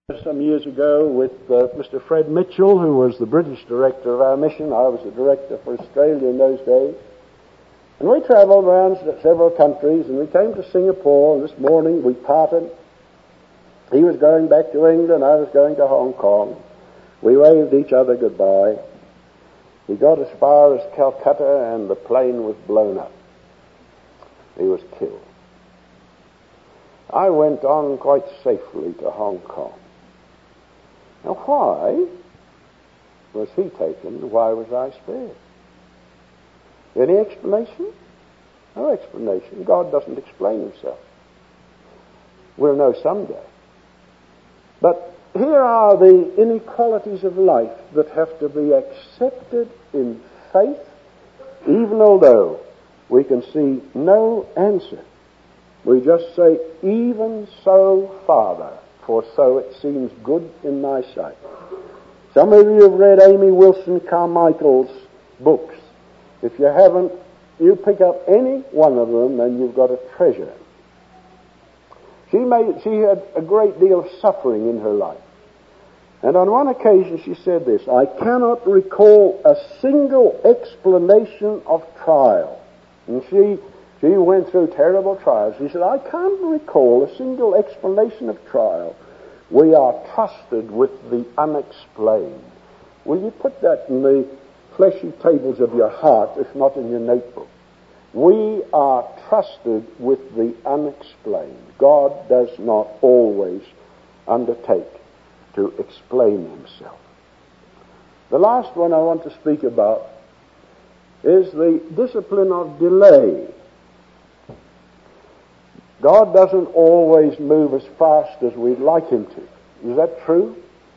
Some years ago with Mr. Fred Mitchell, who was the British director of our mission. I was the director for Australia in those days. And we travelled around several countries, and we came to Singapore, and this morning we parted. He was going back to England, I was going to Hong Kong. We waved each other goodbye. He got as far as Calcutta, and the plane was blown up. He was killed. I went on quite safely to Hong Kong. Now, why was he taken? Why was I spared? Any explanation? No explanation. God doesn't explain himself. We'll know someday. But here are the inequalities of life that have to be accepted in faith, even although we can see no answer. We just say, even so, Father, for so it seems good in thy sight. Some of you have read Amy Wilson Carmichael's books. If you haven't, you pick up any one of them and you've got a treasure. She had a great deal of suffering in her life. And on one occasion she said this, I cannot recall a single explanation of trial. And she went through terrible trials. She said, I can't recall a single explanation of trial. We are trusted with the unexplained. Will you put that in the fleshy tables of your heart, if not in your notebook? We are trusted with the unexplained. God does not always undertake to explain himself. The last one I want to speak about is the discipline of delay. God doesn't always move as fast as we'd like him to. Is that true?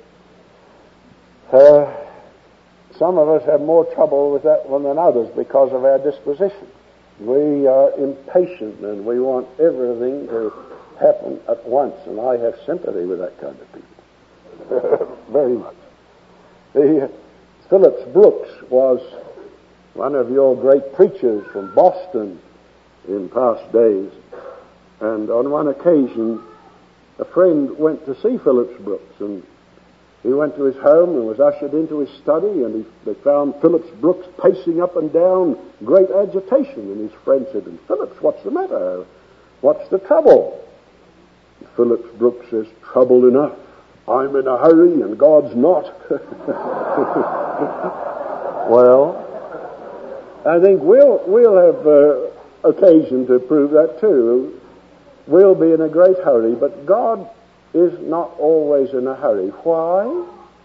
Some of us have more trouble with that one than others because of our disposition. We are impatient and we want everything to happen at once, and I have sympathy with that kind of people. Very much. Phillips Brooks was one of your great preachers from Boston in past days. And on one occasion, a friend went to see Phillips Brooks, and he went to his home and was ushered into his study, and they found Phillips Brooks pacing up and down, great agitation. And his friend said to him, Phillips, what's the matter? What's the trouble? And Phillips Brooks says, trouble enough. I'm in a hurry and God's not. Well, I think we'll have occasion to prove that too. We'll be in a great hurry, but God is not always in a hurry. Why?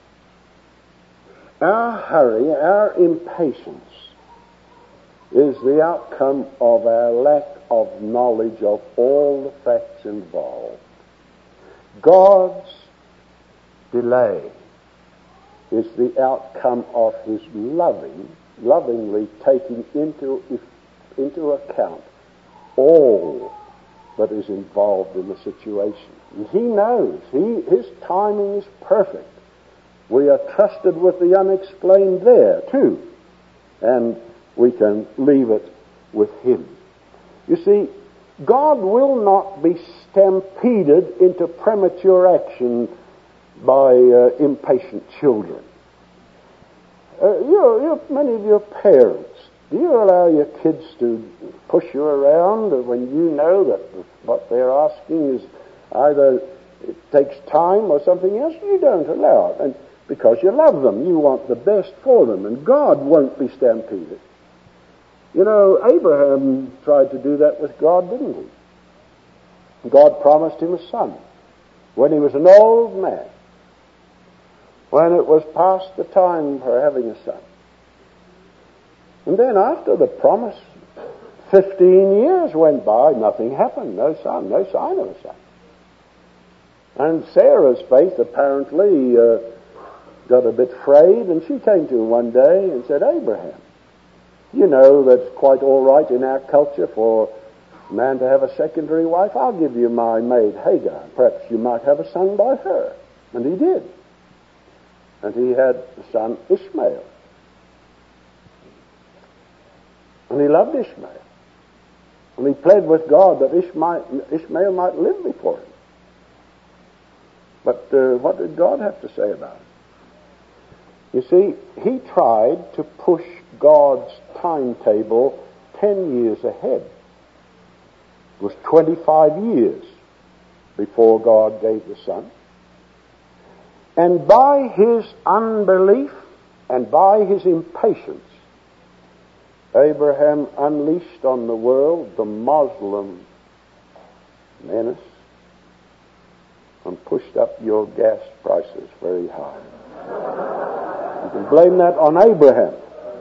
Our hurry, our impatience, is the outcome of our lack of knowledge of all the facts involved. God's delay is the outcome of his lovingly taking into account all that is involved in the situation. And he knows. His timing is perfect. We are trusted with the unexplained there, too. And we can leave it with him. You see, God will not be stampeded into premature action by impatient children. Many of your parents, do you allow your kids to push you around when you know that what they're asking is either it takes time or something else? You don't allow it. And because you love them, you want the best for them. And God won't be stampeded. You know, Abraham tried to do that with God, didn't he? God promised him a son when he was an old man, when it was past the time for having a son. And then after the promise, 15 years went by, nothing happened, no son, no sign of a son. And Sarah's faith apparently got a bit frayed, and she came to him one day and said, Abraham, you know that's quite all right in our culture for a man to have a secondary wife. I'll give you my maid Hagar. Perhaps you might have a son by her. And he did. And he had the son Ishmael. And he loved Ishmael. And he pled with God that Ishmael might live before him. But what did God have to say about it? You see, he tried to push God's timetable 10 years ahead. It was 25 years before God gave the Son. And by his unbelief and by his impatience, Abraham unleashed on the world the Muslim menace and pushed up your gas prices very high. You can blame that on Abraham.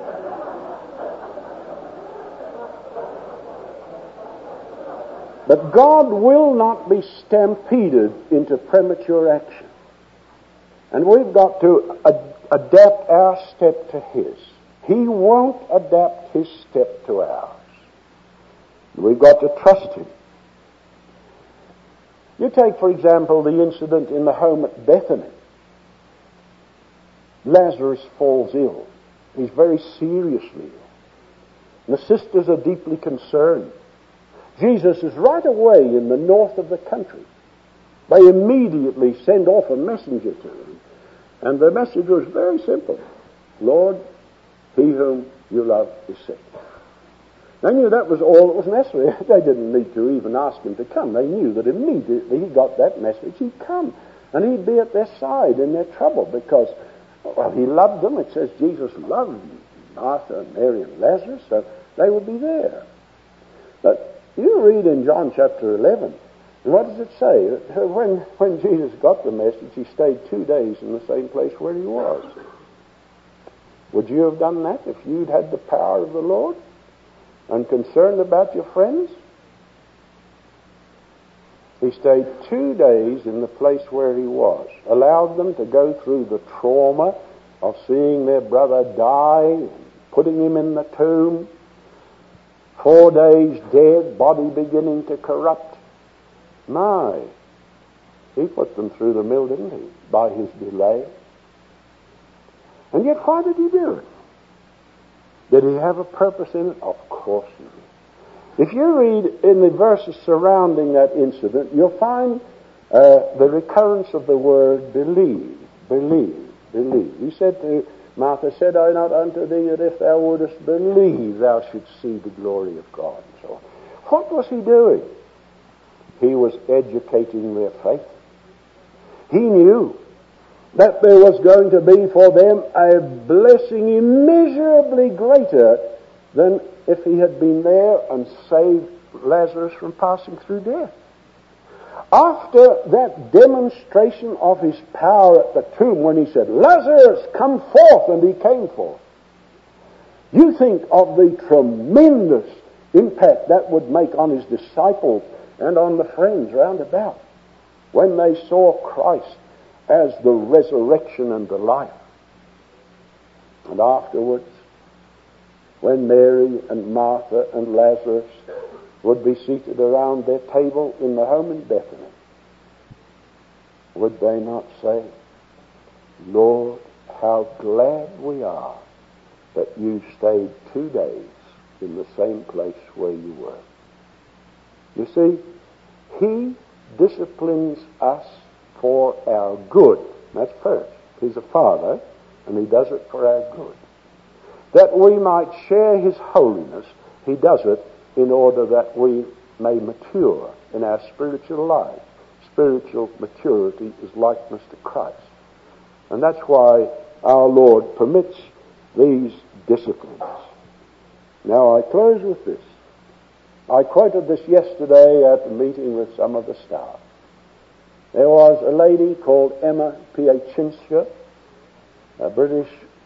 But God will not be stampeded into premature action. And we've got to adapt our step to his. He won't adapt his step to ours. We've got to trust him. You take, for example, the incident in the home at Bethany. Lazarus falls ill. He's very seriously ill. The sisters are deeply concerned. Jesus is right away in the north of the country. They immediately send off a messenger to him. And the message was very simple. Lord, he whom you love is sick. They knew that was all that was necessary. They didn't need to even ask him to come. They knew that immediately he got that message, he'd come. And he'd be at their side in their trouble because, well, he loved them. It says Jesus loved Martha, Mary, and Lazarus, so they would be there. But you read in John chapter 11, and what does it say? When Jesus got the message, he stayed 2 days in the same place where he was. Would you have done that if you'd had the power of the Lord and concerned about your friends? He stayed 2 days in the place where he was, allowed them to go through the trauma of seeing their brother die, putting him in the tomb, 4 days dead, body beginning to corrupt. My, he put them through the mill, didn't he, by his delay? And yet, why did he do it? Did he have a purpose in it? Of course he did. If you read in the verses surrounding that incident, you'll find the recurrence of the word believe, believe, believe. He said to Martha, said I not unto thee that if thou wouldest believe, thou shouldst see the glory of God, and so on. What was he doing? He was educating their faith. He knew that there was going to be for them a blessing immeasurably greater than if he had been there and saved Lazarus from passing through death. After that demonstration of his power at the tomb, when he said, Lazarus, come forth, and he came forth, you think of the tremendous impact that would make on his disciples and on the friends round about when they saw Christ as the resurrection and the life. And afterwards, when Mary and Martha and Lazarus would be seated around their table in the home in Bethany, would they not say, Lord, how glad we are that you stayed 2 days in the same place where you were. You see, he disciplines us for our good. That's first. He's a father, and he does it for our good. That we might share his holiness, he does it in order that we may mature in our spiritual life. Spiritual maturity is likeness to Christ. And that's why our Lord permits these disciplines. Now I close with this. I quoted this yesterday at a meeting with some of the staff. There was a lady called Emma Piacenza, a British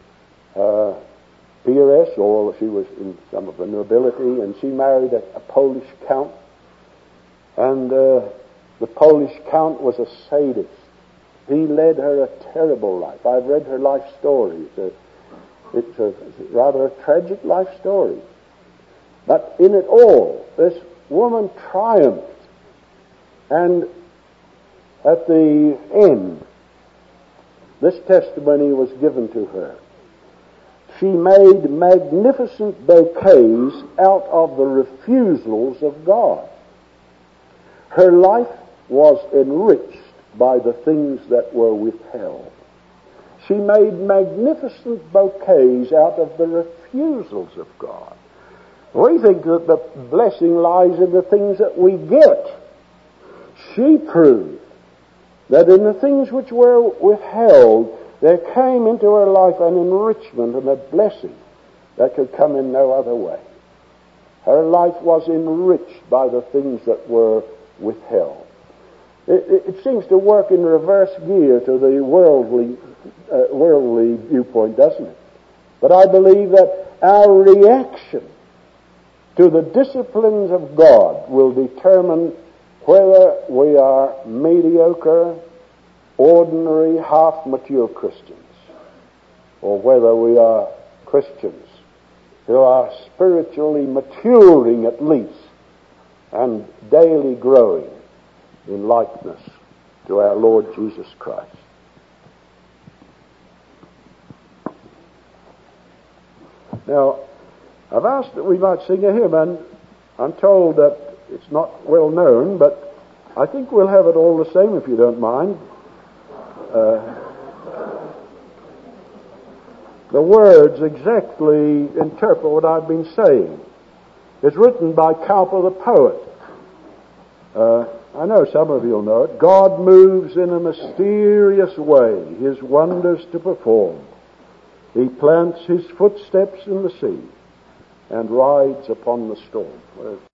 peeress, or she was in some of the nobility, and she married a Polish count. And the Polish count was a sadist. He led her a terrible life. I've read her life story. It's a rather a tragic life story. But in it all, this woman triumphed. And at the end, this testimony was given to her. She made magnificent bouquets out of the refusals of God. Her life was enriched by the things that were withheld. She made magnificent bouquets out of the refusals of God. We think that the blessing lies in the things that we get. She proved that in the things which were withheld, there came into her life an enrichment and a blessing that could come in no other way. Her life was enriched by the things that were withheld. It seems to work in reverse gear to the worldly viewpoint, doesn't it? But I believe that our reaction to the disciplines of God will determine whether we are mediocre, ordinary, half-mature Christians, or whether we are Christians who are spiritually maturing at least and daily growing in likeness to our Lord Jesus Christ. Now, I've asked that we might sing a hymn, and I'm told that it's not well known, but I think we'll have it all the same if you don't mind. The words exactly interpret what I've been saying. It's written by Cowper the poet. I know some of you'll know it. God moves in a mysterious way, His wonders to perform. He plants His footsteps in the sea and rides upon the storm.